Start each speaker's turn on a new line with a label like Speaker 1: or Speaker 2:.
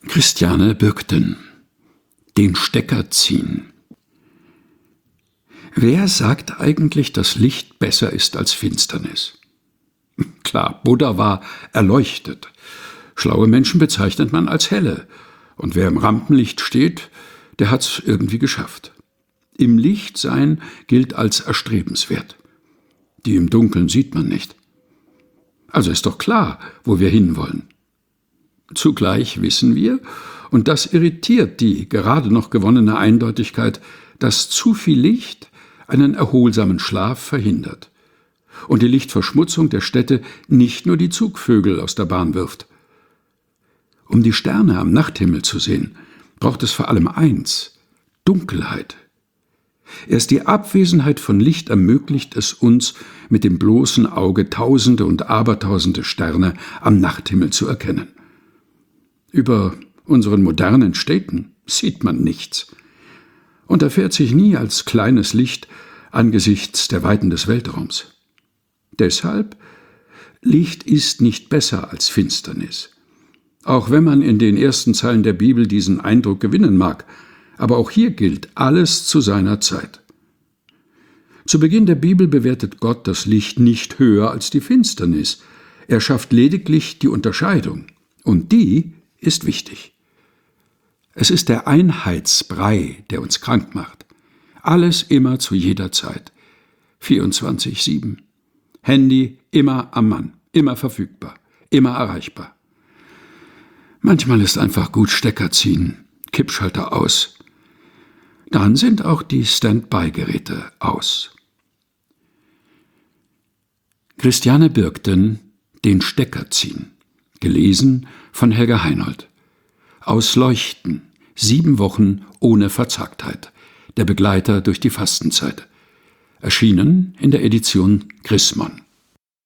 Speaker 1: Christiane Bürgten: Den Stecker ziehen. Wer sagt eigentlich, dass Licht besser ist als Finsternis? Klar, Buddha war erleuchtet. Schlaue Menschen bezeichnet man als helle. Und wer im Rampenlicht steht, der hat's irgendwie geschafft. Im Licht sein gilt als erstrebenswert. Die im Dunkeln sieht man nicht. Also ist doch klar, wo wir hinwollen. Zugleich wissen wir, und das irritiert die gerade noch gewonnene Eindeutigkeit, dass zu viel Licht einen erholsamen Schlaf verhindert und die Lichtverschmutzung der Städte nicht nur die Zugvögel aus der Bahn wirft. Um die Sterne am Nachthimmel zu sehen, braucht es vor allem eins: Dunkelheit. Erst die Abwesenheit von Licht ermöglicht es uns, mit dem bloßen Auge Tausende und Abertausende Sterne am Nachthimmel zu erkennen. Über unseren modernen Städten sieht man nichts und erfährt sich nie als kleines Licht angesichts der Weiten des Weltraums. Deshalb: Licht ist nicht besser als Finsternis. Auch wenn man in den ersten Zeilen der Bibel diesen Eindruck gewinnen mag, aber auch hier gilt alles zu seiner Zeit. Zu Beginn der Bibel bewertet Gott das Licht nicht höher als die Finsternis. Er schafft lediglich die Unterscheidung, und die ist wichtig. Es ist der Einheitsbrei, der uns krank macht. Alles immer zu jeder Zeit. 24/7. Handy immer am Mann, immer verfügbar, immer erreichbar. Manchmal ist einfach gut Stecker ziehen, Kippschalter aus. Dann sind auch die Standby-Geräte aus. Christiane Bürgten: Den Stecker ziehen. Gelesen von Helga Heinold. Aus Leuchten: 7 Wochen ohne Verzagtheit. Der Begleiter durch die Fastenzeit. Erschienen in der Edition Grismon.